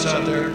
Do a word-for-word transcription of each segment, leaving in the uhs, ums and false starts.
us out there.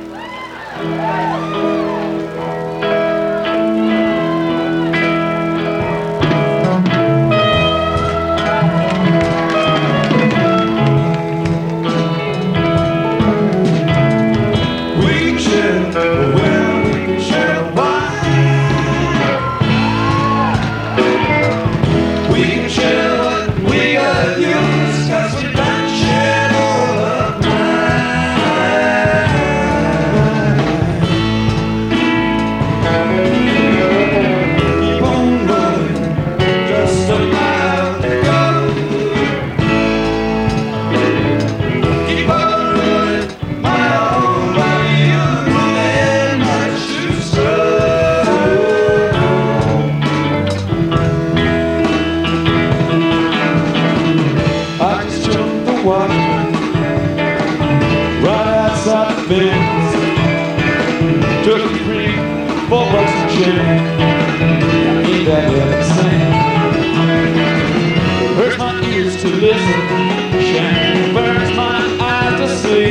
Hurts my ears to listen, shame burns my eyes to see.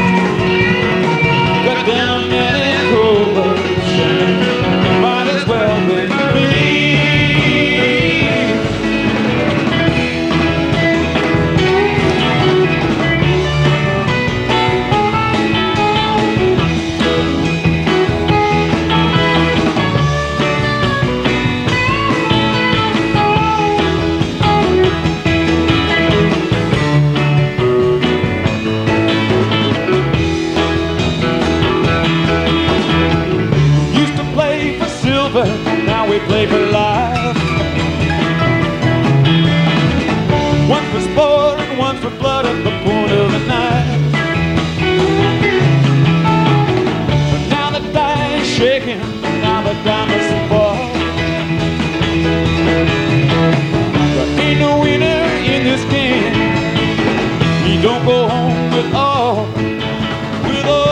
Got down and cold, but shame might as well be me. Now we play for life. One for sport and one for blood at the point of a knife. But now the die is shaking, now the diamonds fall. There ain't no winner in this game. You don't go home with all, with all.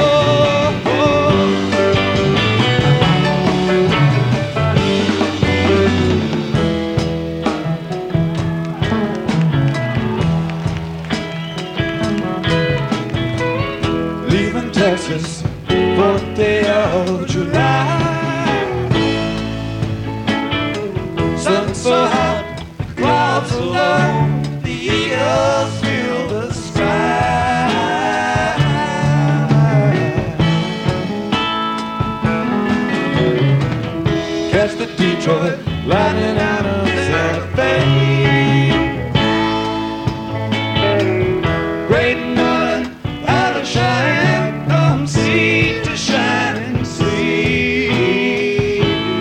Texas, fourth day of July. Sun so hot, clouds so low, the eagles fill the sky. Catch the Detroit lightning out of Santa Fe. Great Northern out of Cheyenne. Sea to shining sea.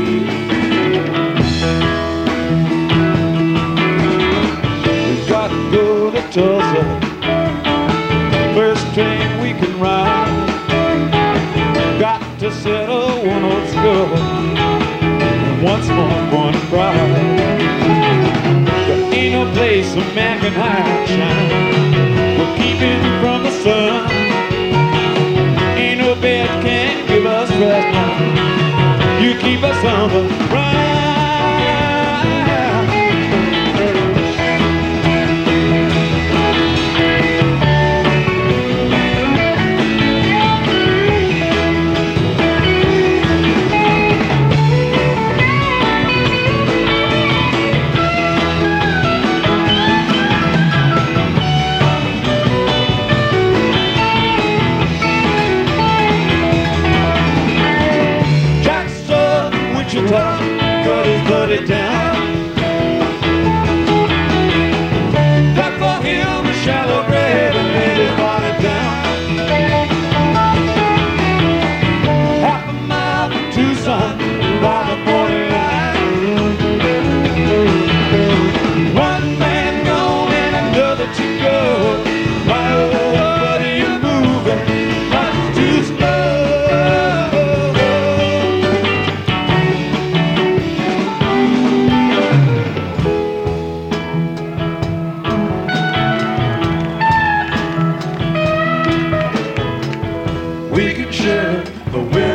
We've got to go to Tulsa, first train we can ride. Got to settle one old score, and once more one pride. There ain't no place a man can hide and shine. We'll keep him from the sun. Bed can't give us rest now. You keep us on the run. Cut his buddy down. Dug for him a shallow grave and laid his body down. Half a mile from Tucson by the borderline. One man gone and another to go. My old buddy, you're moving much too slow. We can share the wind.